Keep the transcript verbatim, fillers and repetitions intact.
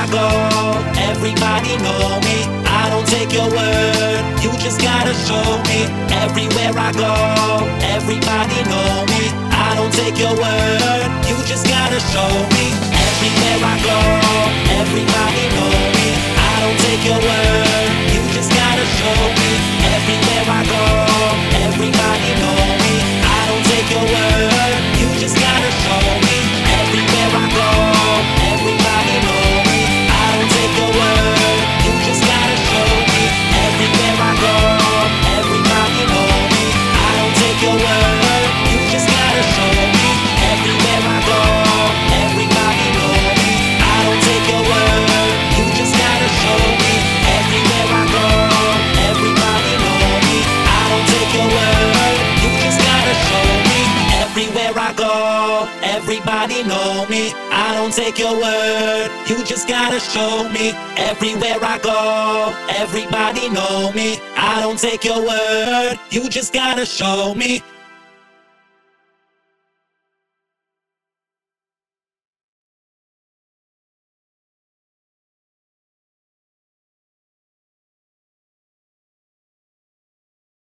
go, everybody know me. I don't take your word, you just gotta show me. Everywhere I go, everybody know me. I don't take your word, you just gotta show me. Everywhere I go, everybody know me. I don't take your word, you just gotta show me. Everywhere I go, everybody know me. I don't take your word, you just gotta show me. Everywhere I go, everybody know me. I don't take your word, you just gotta show me. Everywhere I go, everybody know me. I don't take your word, you just gotta show me. Everywhere I go, everybody know me. I don't take your word, you just gotta show me. Everywhere I go, everybody know me. I don't take your word, you just gotta show me. Everywhere I go, everybody know me. I don't take your word, you just gotta show me. Everywhere I go, everybody know me. I don't take your word, you just gotta show me.